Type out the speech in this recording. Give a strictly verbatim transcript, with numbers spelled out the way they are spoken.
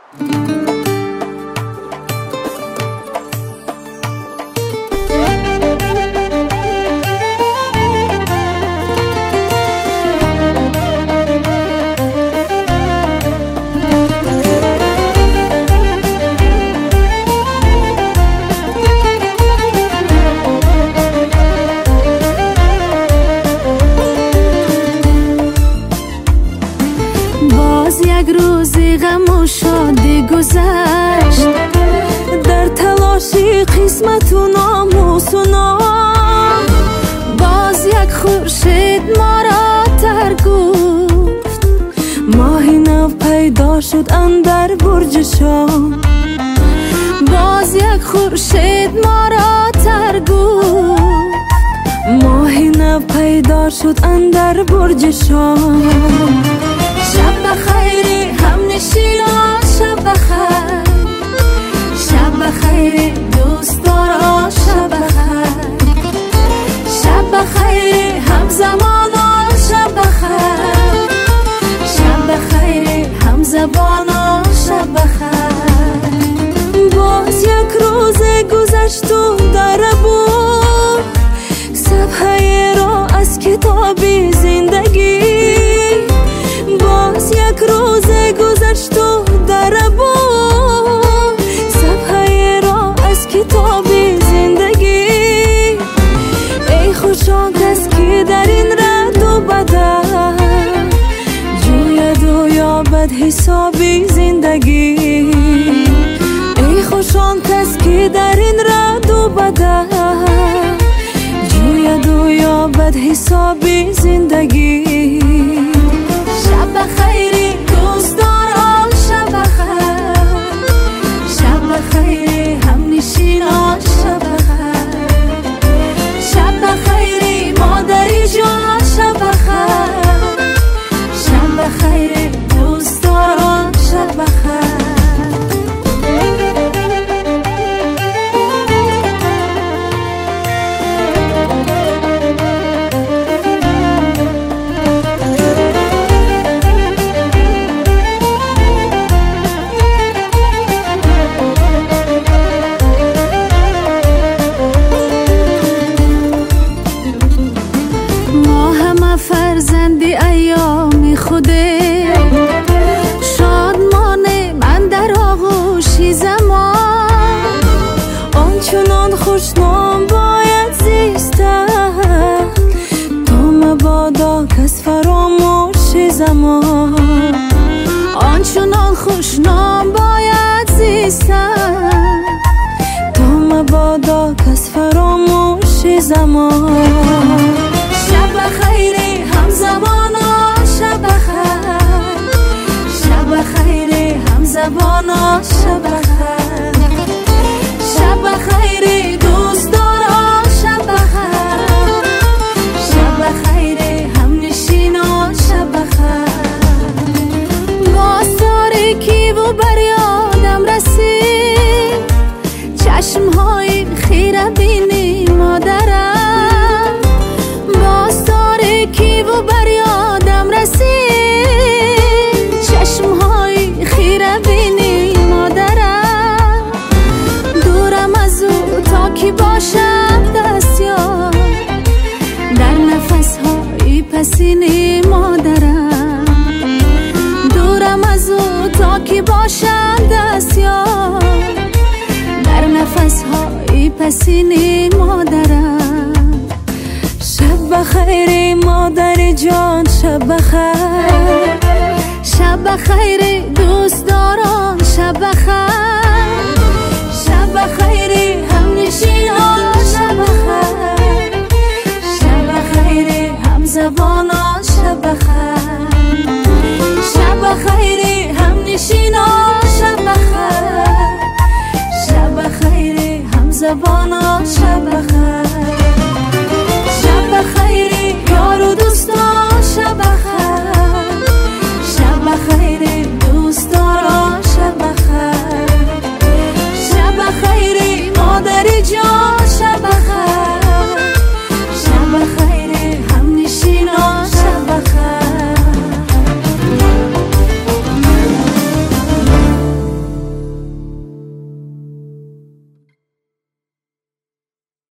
یک روزی غم و شادی گذشت، در تلاشی قسمت و ناموس و نام. باز یک خورشید ما را تر گفت، ماهی نو پیدا شد اندر برج شام. باز یک خورشید ما را تر گفت، ماهی نو پیدا شد اندر برج شام. شب بخیر هم نشینا، شب بخیر، شب بخیر دوستارا، شب بخیر، شب بخیر هم زمانا، شب بخیر، شب بخیر هم زبانا، شب بخیر. باز یک روز گذشت و در بود صفحه را از کتابی زندگی. باز یک روز گذشت و در بود صفحه را از کتاب زندگی. ای خوشا کس که در این رد و بدل جوید و یابد حسابی زندگی. ای خوشان کس که در این رد و بدل جوید و یابد حسابی زندگی. شب بخیر دوستارا، شب بخیر، شب بخیر هم نشینا، شب بخیر، شب بخیر مادری جان، شب بخیر، شب بخیر دوستارا، شب بخیر. فرزندی ایام خوده شادمانه من در آغوشی زمان. آنچنان خوشنام باید زیستن تا مبادا کس فراموش زمان. آنچنان خوشنام باید زیستن تا مبادا کس فراموش زمان. شب بخیر هم زبانا، شب بخیر، شب بخیر هم زبانا، شب بخیر، شب بخیر دوستارا، شب بخیر، شب بخیر هم نشینا، شب بخیر. باز تاریکی و بر یادم رسید چشمهای خیره بینی مادرم. کی و بر یادم رسید چشمهای خیره بینی مادرم. دورم از او تا کی باشم دستیار در نفسهای پسینی مادرم. دورم از او تا کی باشم دستیار در نفسهای پسینی مادرم. شب بخیر مادر جان، شب بخیر، شب بخیر دوستداران، شب بخیر، شب بخیر هم نشینا، شب بخیر، شب بخیر هم زبانا، شب بخیر، شب بخیر هم نشینا، شب بخیر، شب بخیر هم زبانا، شب بخیر.